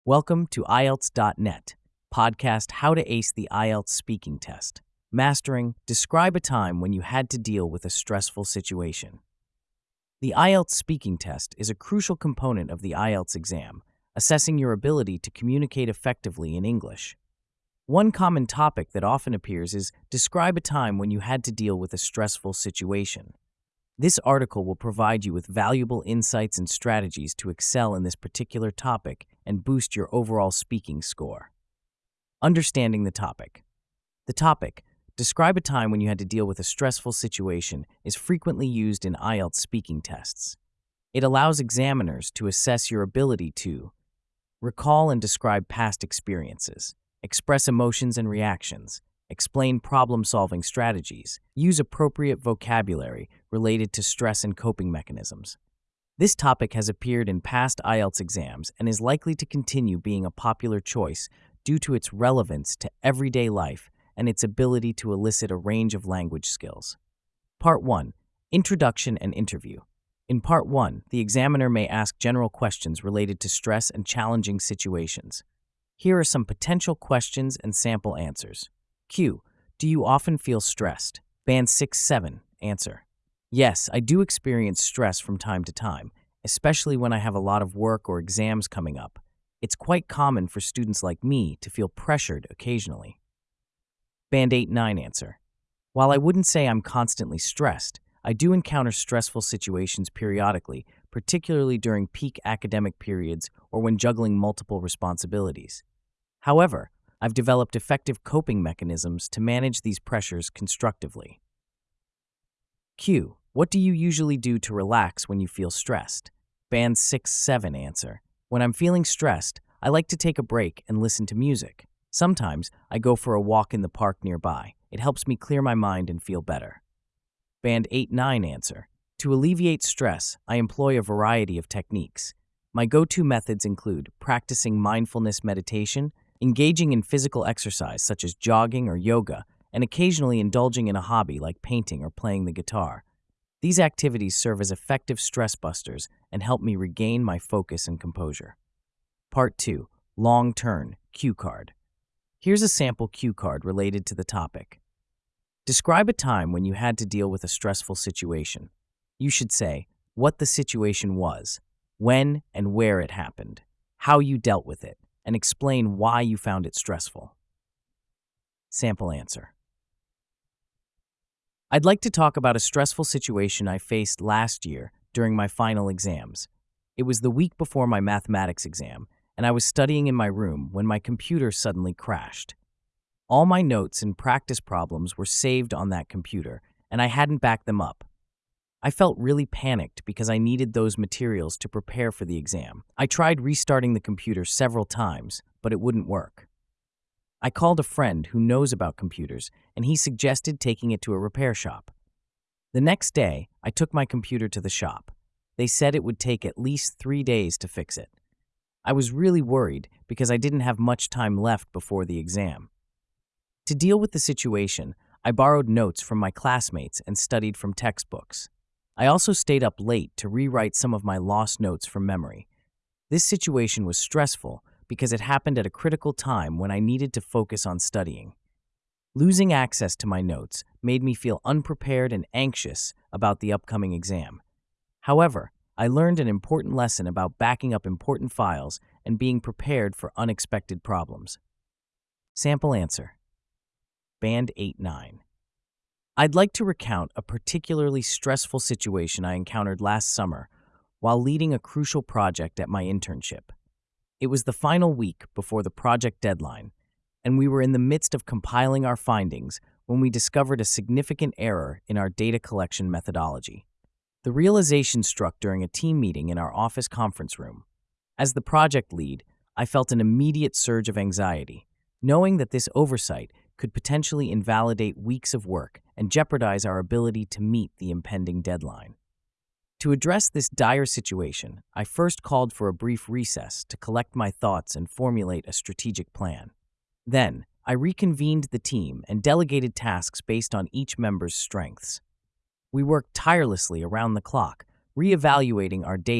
Welcome to IELTS.net, podcast How to Ace the IELTS Speaking Test. Mastering, describe a time when you had to deal with a stressful situation. The IELTS speaking test is a crucial component of the IELTS exam, assessing your ability to communicate effectively in English. One common topic that often appears is describe a time when you had to deal with a stressful situation. This article will provide you with valuable insights and strategies to excel in this particular topic and boost your overall speaking score. Understanding the topic. The topic, describe a time when you had to deal with a stressful situation, is frequently used in IELTS speaking tests. It allows examiners to assess your ability to recall and describe past experiences, express emotions and reactions, explain problem-solving strategies, use appropriate vocabulary related to stress and coping mechanisms. This topic has appeared in past IELTS exams and is likely to continue being a popular choice due to its relevance to everyday life and its ability to elicit a range of language skills. Part 1. Introduction and Interview. In Part 1, the examiner may ask general questions related to stress and challenging situations. Here are some potential questions and sample answers. Q. Do you often feel stressed? Band 6-7. Answer. Yes, I do experience stress from time to time, especially when I have a lot of work or exams coming up. It's quite common for students like me to feel pressured occasionally. Band 8-9. Answer. While I wouldn't say I'm constantly stressed, I do encounter stressful situations periodically, particularly during peak academic periods or when juggling multiple responsibilities. However, I've developed effective coping mechanisms to manage these pressures constructively. Q. What do you usually do to relax when you feel stressed? Band 6-7. Answer. When I'm feeling stressed, I like to take a break and listen to music. Sometimes I go for a walk in the park nearby. It helps me clear my mind and feel better. Band 8-9. Answer. To alleviate stress, I employ a variety of techniques. My go-to methods include practicing mindfulness meditation, engaging in physical exercise such as jogging or yoga, and occasionally indulging in a hobby like painting or playing the guitar. These activities serve as effective stress busters and help me regain my focus and composure. Part 2. Long Turn Cue Card. Here's a sample cue card related to the topic. Describe a time when you had to deal with a stressful situation. You should say what the situation was, when and where it happened, how you dealt with it, and explain why you found it stressful. Sample answer. I'd like to talk about a stressful situation I faced last year during my final exams. It was the week before my mathematics exam, and I was studying in my room when my computer suddenly crashed. All my notes and practice problems were saved on that computer, and I hadn't backed them up. I felt really panicked because I needed those materials to prepare for the exam. I tried restarting the computer several times, but it wouldn't work. I called a friend who knows about computers, and he suggested taking it to a repair shop. The next day, I took my computer to the shop. They said it would take at least 3 days to fix it. I was really worried because I didn't have much time left before the exam. To deal with the situation, I borrowed notes from my classmates and studied from textbooks. I also stayed up late to rewrite some of my lost notes from memory. This situation was stressful because it happened at a critical time when I needed to focus on studying. Losing access to my notes made me feel unprepared and anxious about the upcoming exam. However, I learned an important lesson about backing up important files and being prepared for unexpected problems. Sample answer. Band 8-9. I'd like to recount a particularly stressful situation I encountered last summer while leading a crucial project at my internship. It was the final week before the project deadline, and we were in the midst of compiling our findings when we discovered a significant error in our data collection methodology. The realization struck during a team meeting in our office conference room. As the project lead, I felt an immediate surge of anxiety, knowing that this oversight could potentially invalidate weeks of work and jeopardize our ability to meet the impending deadline. To address this dire situation, I first called for a brief recess to collect my thoughts and formulate a strategic plan. Then, I reconvened the team and delegated tasks based on each member's strengths. We worked tirelessly around the clock, reevaluating our data,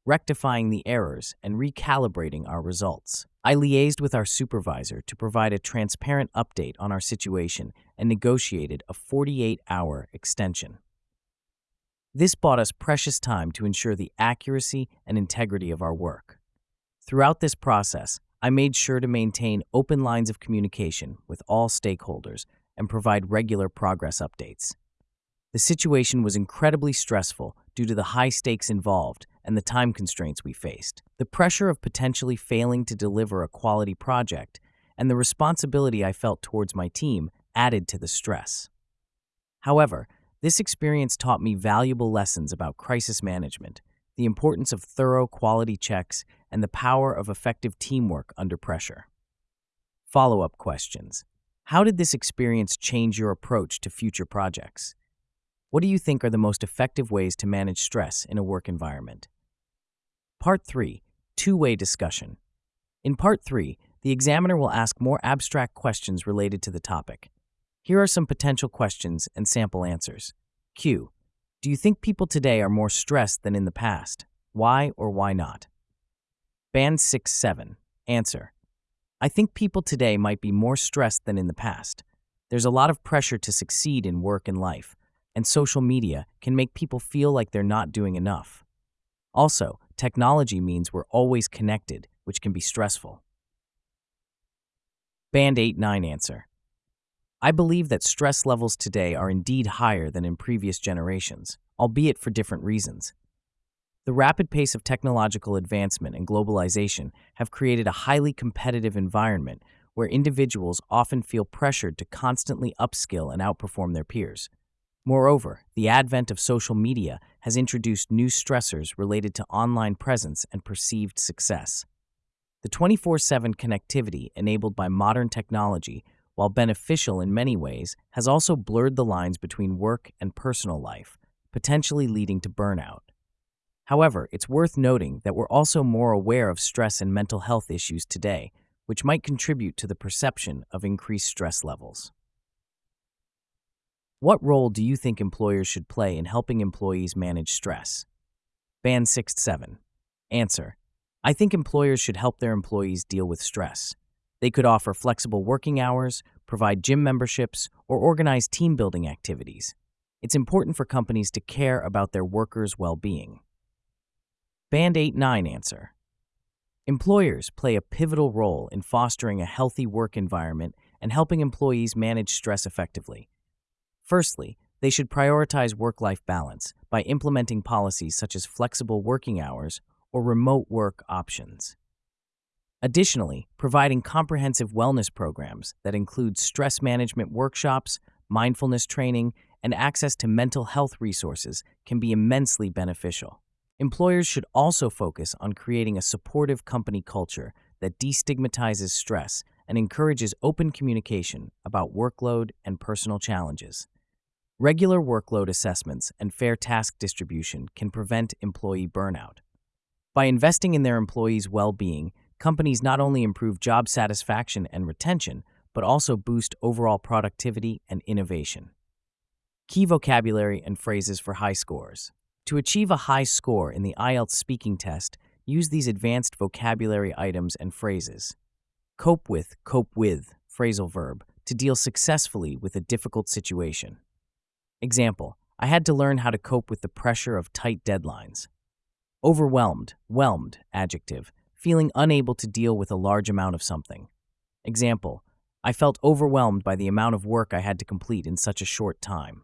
rectifying the errors and recalibrating our results. I liaised with our supervisor to provide a transparent update on our situation and negotiated a 48-hour extension. This bought us precious time to ensure the accuracy and integrity of our work. Throughout this process, I made sure to maintain open lines of communication with all stakeholders and provide regular progress updates. The situation was incredibly stressful due to the high stakes involved and the time constraints we faced. The pressure of potentially failing to deliver a quality project and the responsibility I felt towards my team added to the stress. However, this experience taught me valuable lessons about crisis management, the importance of thorough quality checks, and the power of effective teamwork under pressure. Follow-up questions. How did this experience change your approach to future projects? What do you think are the most effective ways to manage stress in a work environment? Part 3. Two-way discussion. In Part 3, the examiner will ask more abstract questions related to the topic. Here are some potential questions and sample answers. Q. Do you think people today are more stressed than in the past? Why or why not? Band 6-7. Answer. I think people today might be more stressed than in the past. There's a lot of pressure to succeed in work and life, and social media can make people feel like they're not doing enough. Also, technology means we're always connected, which can be stressful. Band 8-9. Answer. I believe that stress levels today are indeed higher than in previous generations, albeit for different reasons. The rapid pace of technological advancement and globalization have created a highly competitive environment where individuals often feel pressured to constantly upskill and outperform their peers. Moreover, the advent of social media has introduced new stressors related to online presence and perceived success. The 24/7 connectivity enabled by modern technology, while beneficial in many ways, has also blurred the lines between work and personal life, potentially leading to burnout. However, it's worth noting that we're also more aware of stress and mental health issues today, which might contribute to the perception of increased stress levels. What role do you think employers should play in helping employees manage stress? Band 6-7. Answer. I think employers should help their employees deal with stress. They could offer flexible working hours, provide gym memberships, or organize team-building activities. It's important for companies to care about their workers' well-being. Band 8-9. Answer. Employers play a pivotal role in fostering a healthy work environment and helping employees manage stress effectively. Firstly, they should prioritize work-life balance by implementing policies such as flexible working hours or remote work options. Additionally, providing comprehensive wellness programs that include stress management workshops, mindfulness training, and access to mental health resources can be immensely beneficial. Employers should also focus on creating a supportive company culture that destigmatizes stress and encourages open communication about workload and personal challenges. Regular workload assessments and fair task distribution can prevent employee burnout. By investing in their employees' well-being, companies not only improve job satisfaction and retention, but also boost overall productivity and innovation. Key vocabulary and phrases for high scores. To achieve a high score in the IELTS speaking test, use these advanced vocabulary items and phrases. Cope with, phrasal verb, to deal successfully with a difficult situation. Example, I had to learn how to cope with the pressure of tight deadlines. Overwhelmed, whelmed, adjective, feeling unable to deal with a large amount of something. Example, I felt overwhelmed by the amount of work I had to complete in such a short time.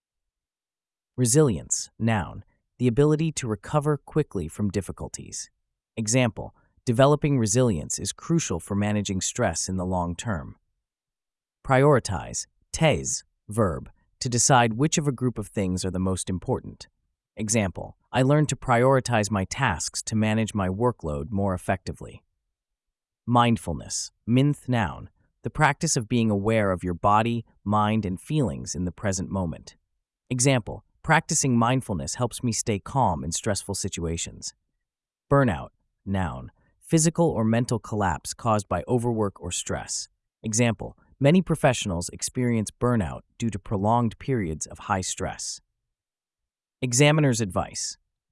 Resilience, noun, the ability to recover quickly from difficulties. Example, developing resilience is crucial for managing stress in the long term. Prioritize, tes, verb, to decide which of a group of things are the most important. Example, I learned to prioritize my tasks to manage my workload more effectively. Mindfulness, minth noun, the practice of being aware of your body, mind, and feelings in the present moment. Example, practicing mindfulness helps me stay calm in stressful situations. Burnout, noun, physical or mental collapse caused by overwork or stress. Example, many professionals experience burnout due to prolonged periods of high stress. Examiner's advice.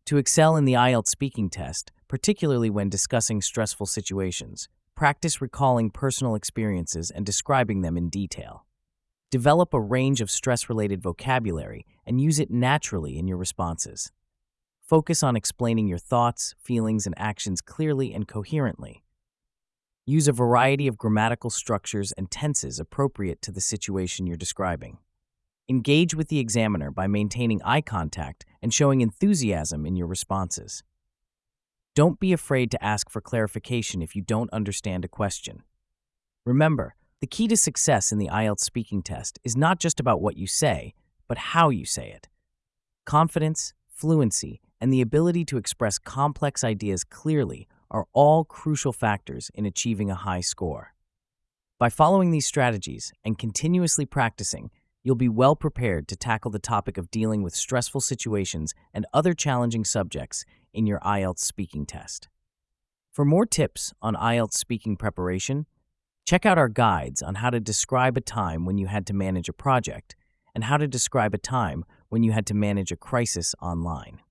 To excel in the IELTS speaking test, particularly when discussing stressful situations, practice recalling personal experiences and describing them in detail. Develop a range of stress-related vocabulary and use it naturally in your responses. Focus on explaining your thoughts, feelings, and actions clearly and coherently. Use a variety of grammatical structures and tenses appropriate to the situation you're describing. Engage with the examiner by maintaining eye contact and showing enthusiasm in your responses. Don't be afraid to ask for clarification if you don't understand a question. Remember, the key to success in the IELTS speaking test is not just about what you say, but how you say it. Confidence, fluency, and the ability to express complex ideas clearly are all crucial factors in achieving a high score. By following these strategies and continuously practicing, you'll be well prepared to tackle the topic of dealing with stressful situations and other challenging subjects in your IELTS speaking test. For more tips on IELTS speaking preparation, check out our guides on how to describe a time when you had to manage a project and how to describe a time when you had to manage a crisis online.